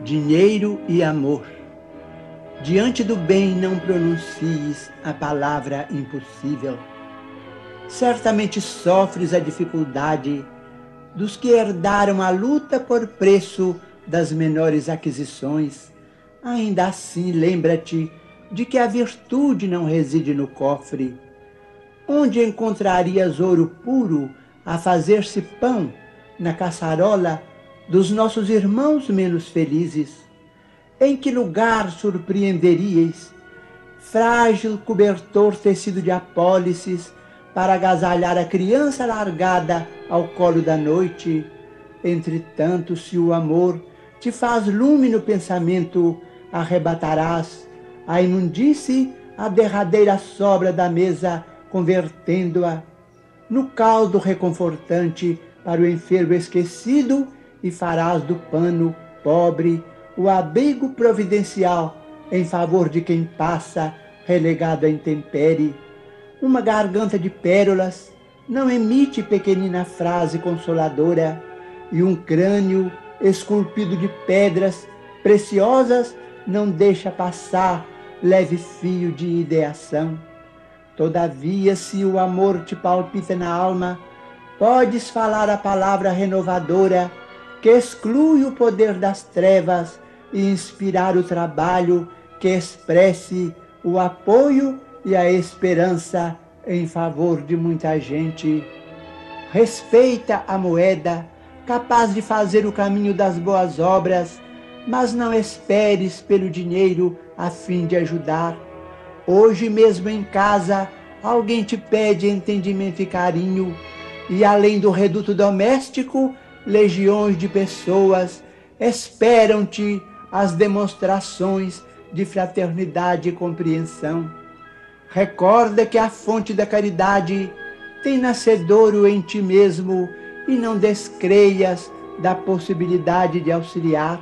dinheiro e amor. Diante do bem não pronuncies a palavra impossível. Certamente sofres a dificuldade dos que herdaram a luta por preço das menores aquisições. Ainda assim, lembra-te de que a virtude não reside no cofre. Onde encontrarias ouro puro a fazer-se pão na caçarola dos nossos irmãos menos felizes? Em que lugar surpreenderíeis frágil cobertor tecido de apólices para agasalhar a criança largada ao colo da noite? Entretanto, se o amor te faz lume no pensamento, arrebatarás a imundície a derradeira sobra da mesa, convertendo-a no caldo reconfortante para o enfermo esquecido, e farás do pano pobre o abrigo providencial em favor de quem passa relegado à intempérie. Uma garganta de pérolas não emite pequenina frase consoladora, e um crânio esculpido de pedras preciosas não deixa passar leve fio de ideação. Todavia, se o amor te palpita na alma, podes falar a palavra renovadora que exclui o poder das trevas e inspirar o trabalho que expresse o apoio e a esperança em favor de muita gente. Respeita a moeda, capaz de fazer o caminho das boas obras, mas não esperes pelo dinheiro a fim de ajudar. Hoje mesmo em casa, alguém te pede entendimento e carinho, e além do reduto doméstico, legiões de pessoas esperam-te as demonstrações de fraternidade e compreensão. Recorda que a fonte da caridade tem nascedouro em ti mesmo e não descreias da possibilidade de auxiliar.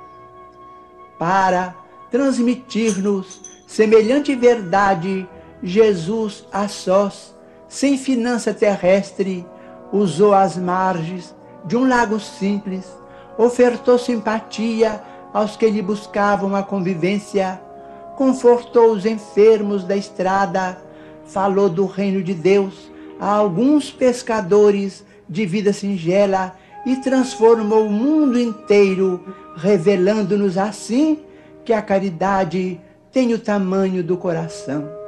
Para transmitir-nos semelhante verdade, Jesus a sós, sem finança terrestre, usou as margens de um lago simples, ofertou simpatia aos que lhe buscavam a convivência, confortou os enfermos da estrada, falou do reino de Deus a alguns pescadores de vida singela e transformou o mundo inteiro, revelando-nos assim que a caridade tem o tamanho do coração.